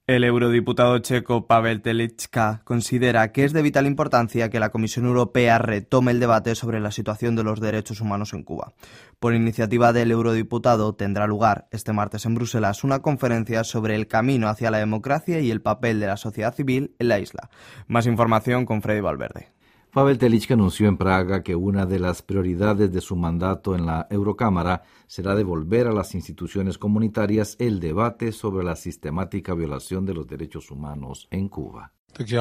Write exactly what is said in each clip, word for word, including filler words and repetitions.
El eurodiputado checo Pavel Telička considera que es de vital importancia que la Comisión Europea retome el debate sobre la situación de los derechos humanos en Cuba. Por iniciativa del eurodiputado tendrá lugar este martes en Bruselas una conferencia sobre el camino hacia la democracia y el papel de la sociedad civil en la isla. Más información con Freddy Valverde. Pavel Telička anunció en Praga que una de las prioridades de su mandato en la Eurocámara será devolver a las instituciones comunitarias el debate sobre la sistemática violación de los derechos humanos en Cuba.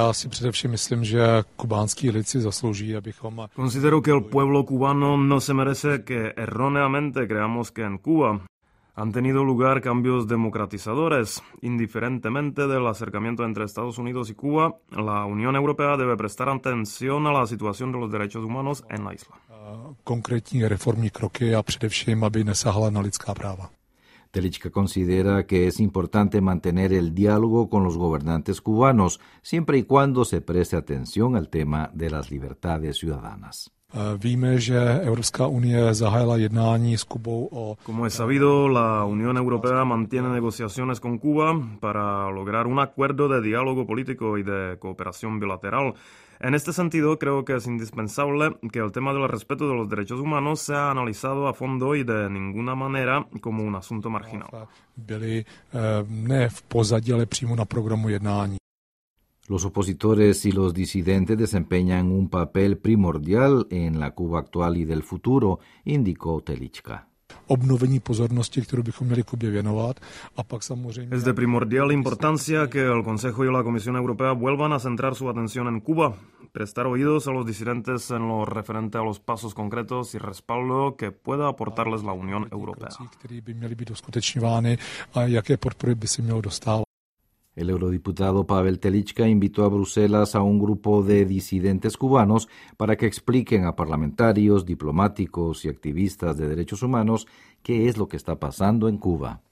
Considero que el pueblo cubano no se merece que erróneamente creamos que en Cuba han tenido lugar cambios democratizadores. Indiferentemente del acercamiento entre Estados Unidos y Cuba, la Unión Europea debe prestar atención a la situación de los derechos humanos en la isla. Konkrétní reformní kroky a především, aby nesahala na lidská práva. Telička considera que es importante mantener el diálogo con los gobernantes cubanos, siempre y cuando se preste atención al tema de las libertades ciudadanas. Víme, že Evropská unie zahájila jednání s Kubou o... Como es sabido, la Unión Europea mantiene negociaciones con Cuba para lograr un acuerdo de diálogo político y de cooperación bilateral. En este sentido, creo que es indispensable que el tema del respeto de los derechos humanos sea analizado a fondo y de ninguna manera como un asunto marginal. Byly ne v pozadí, ale přímo na programu jednání. Los opositores y los disidentes desempeñan un papel primordial en la Cuba actual y del futuro, indicó Telička. Obnovení pozornosti, kterou bychom měli Kubě věnovat, a pak samozřejmě... Es de primordial importancia que el Consejo y la Comisión Europea vuelvan a centrar su atención en Cuba, prestar oídos a los disidentes en lo referente a los pasos concretos y respaldo que pueda aportarles la Unión Europea. ...které by měly být uskutečňovány a jaké podpory by se mělo dostávat. El eurodiputado Pavel Telička invitó a Bruselas a un grupo de disidentes cubanos para que expliquen a parlamentarios, diplomáticos y activistas de derechos humanos qué es lo que está pasando en Cuba.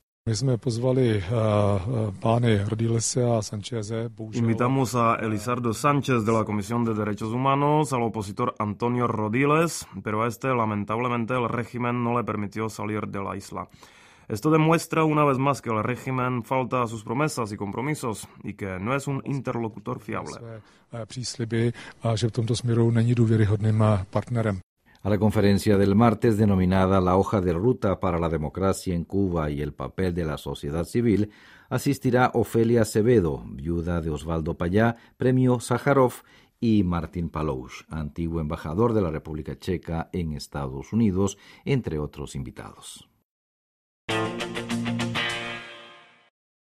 Invitamos a Elizardo Sánchez de la Comisión de Derechos Humanos, al opositor Antonio Rodiles, pero a este lamentablemente el régimen no le permitió salir de la isla. Esto demuestra una vez más que el régimen falta a sus promesas y compromisos y que no es un interlocutor fiable. A la conferencia del martes denominada La hoja de ruta para la democracia en Cuba y el papel de la sociedad civil, asistirá Ofelia Acevedo, viuda de Osvaldo Payá, premio Sájarov, y Martin Palouš, antiguo embajador de la República Checa en Estados Unidos, entre otros invitados.